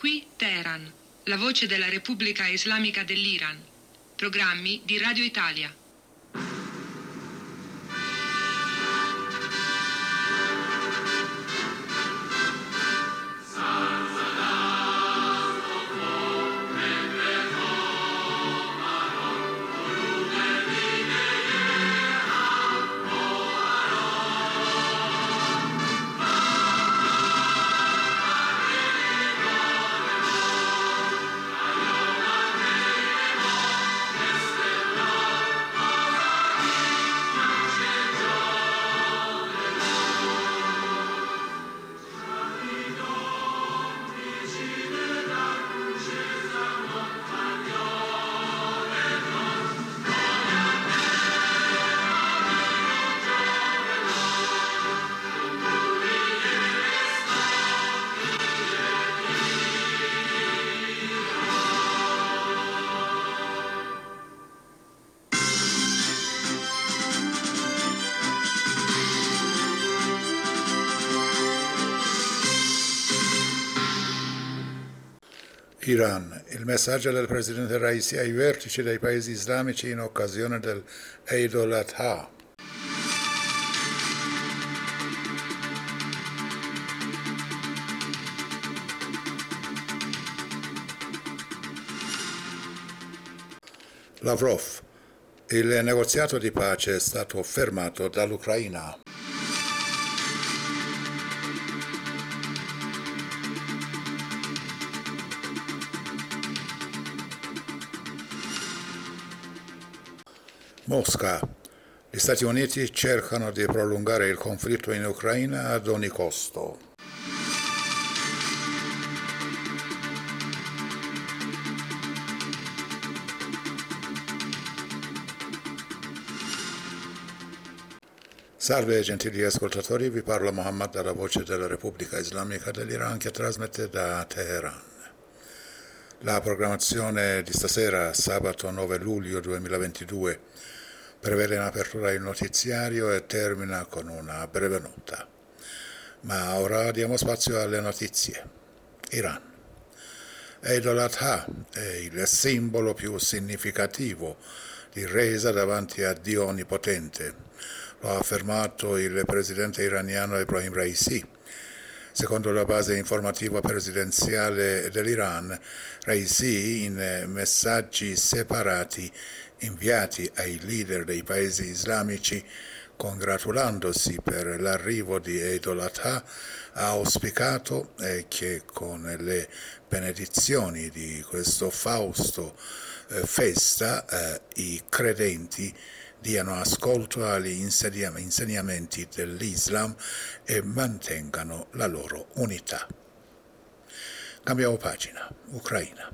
Qui Teheran, la voce della Repubblica Islamica dell'Iran. Programmi di Radio Italia. Iran. Il messaggio del presidente Raisi ai vertici dei paesi islamici in occasione del Eid al-Adha. Lavrov. Il negoziato di pace è stato fermato dall'Ucraina. Mosca. Gli Stati Uniti cercano di prolungare il conflitto in Ucraina ad ogni costo. Salve gentili ascoltatori, vi parla Mohammed dalla voce della Repubblica Islamica dell'Iran che trasmette da Teheran. La programmazione di stasera, sabato 9 luglio 2022, prevede in apertura il notiziario e termina con una breve nota. Ma ora diamo spazio alle notizie. Iran. Eid al-Adha è il simbolo più significativo di resa davanti a Dio Onnipotente. Lo ha affermato il presidente iraniano Ebrahim Raisi. Secondo la base informativa presidenziale dell'Iran, Raisi, in messaggi separati inviati ai leader dei paesi islamici, congratulandosi per l'arrivo di Eid al-Adha, ha auspicato che con le benedizioni di questo fausto festa i credenti diano ascolto agli insegnamenti dell'Islam e mantengano la loro unità. Cambiamo pagina. Ucraina.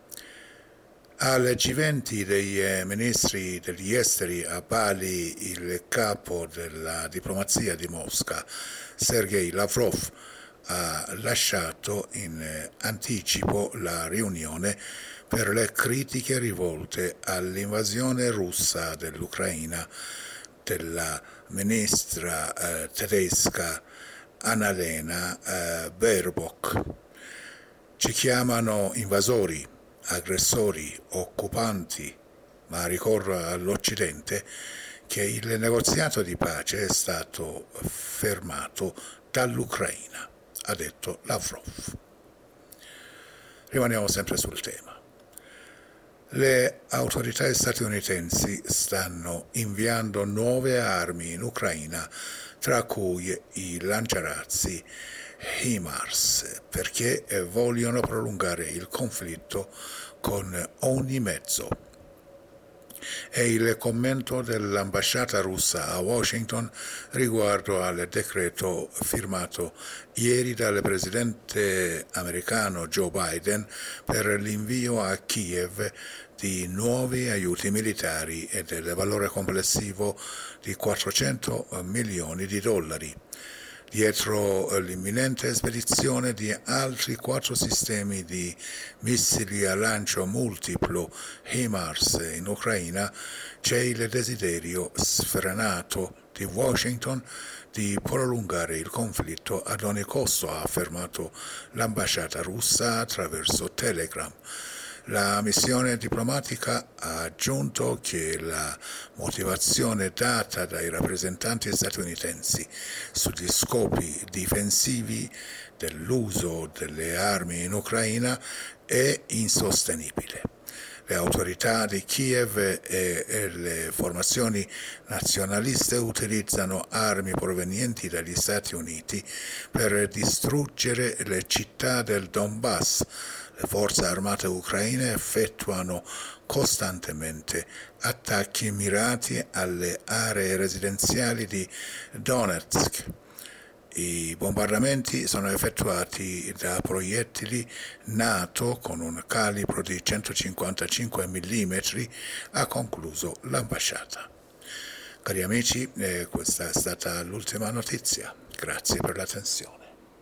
Al G20 dei ministri degli esteri a Bali, il capo della diplomazia di Mosca, Sergei Lavrov, ha lasciato in anticipo la riunione per le critiche rivolte all'invasione russa dell'Ucraina della ministra tedesca Annalena Baerbock. Ci chiamano invasori, aggressori, occupanti, ma ricorro all'Occidente che il negoziato di pace è stato fermato dall'Ucraina, ha detto Lavrov. Rimaniamo sempre sul tema. Le autorità statunitensi stanno inviando nuove armi in Ucraina, tra cui i lanciarazzi HIMARS, perché vogliono prolungare il conflitto con ogni mezzo. È il commento dell'ambasciata russa a Washington riguardo al decreto firmato ieri dal presidente americano Joe Biden per l'invio a Kiev di nuovi aiuti militari e del valore complessivo di 400 milioni di dollari. Dietro l'imminente spedizione di altri 4 sistemi di missili a lancio multiplo HIMARS in Ucraina c'è il desiderio sfrenato di Washington di prolungare il conflitto ad ogni costo, ha affermato l'ambasciata russa attraverso Telegram. La missione diplomatica ha aggiunto che la motivazione data dai rappresentanti statunitensi sugli scopi difensivi dell'uso delle armi in Ucraina è insostenibile. Le autorità di Kiev e le formazioni nazionaliste utilizzano armi provenienti dagli Stati Uniti per distruggere le città del Donbass. Le forze armate ucraine effettuano costantemente attacchi mirati alle aree residenziali di Donetsk. I bombardamenti sono effettuati da proiettili NATO con un calibro di 155 mm, ha concluso l'ambasciata. Cari amici, questa è stata l'ultima notizia. Grazie per l'attenzione.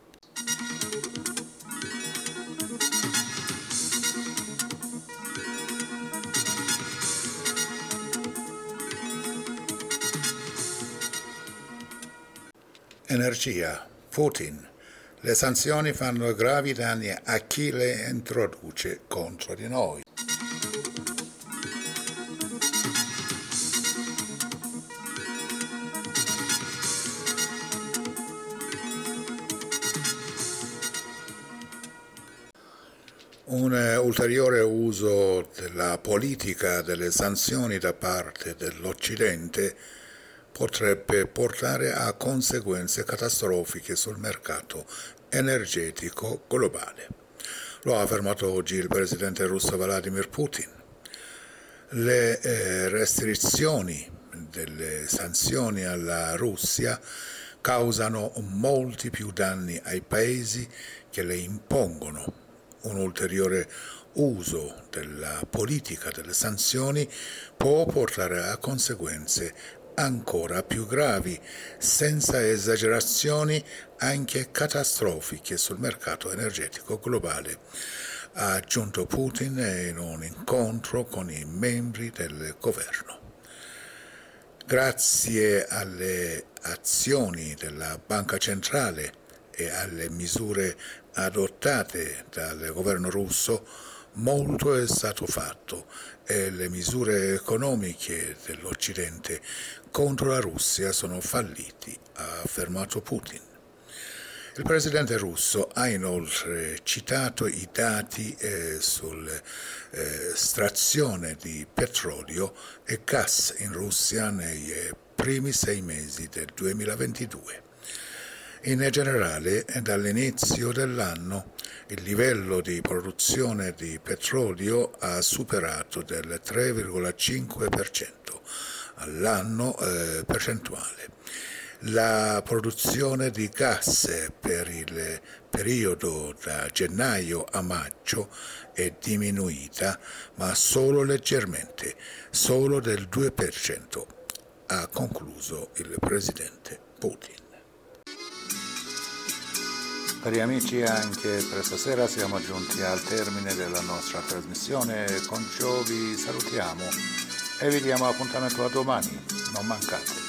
Energia. Putin. Le sanzioni fanno gravi danni a chi le introduce contro di noi. Un ulteriore uso della politica delle sanzioni da parte dell'Occidente potrebbe portare a conseguenze catastrofiche sul mercato energetico globale. Lo ha affermato oggi il presidente russo Vladimir Putin. Le restrizioni delle sanzioni alla Russia causano molti più danni ai paesi che le impongono. Un ulteriore uso della politica delle sanzioni può portare a conseguenze ancora più gravi, senza esagerazioni anche catastrofiche sul mercato energetico globale, ha aggiunto Putin in un incontro con i membri del governo. Grazie alle azioni della Banca Centrale e alle misure adottate dal governo russo, molto è stato fatto e le misure economiche dell'Occidente contro la Russia sono falliti, ha affermato Putin. Il presidente russo ha inoltre citato i dati sull'estrazione di petrolio e gas in Russia nei primi 6 mesi del 2022. In generale, dall'inizio dell'anno, il livello di produzione di petrolio ha superato del 3,5% all'anno percentuale. La produzione di gas per il periodo da gennaio a maggio è diminuita, ma solo leggermente, solo del 2%, ha concluso il presidente Putin. Cari amici, anche per stasera siamo giunti al termine della nostra trasmissione. Con ciò vi salutiamo e vi diamo appuntamento a domani. Non mancate.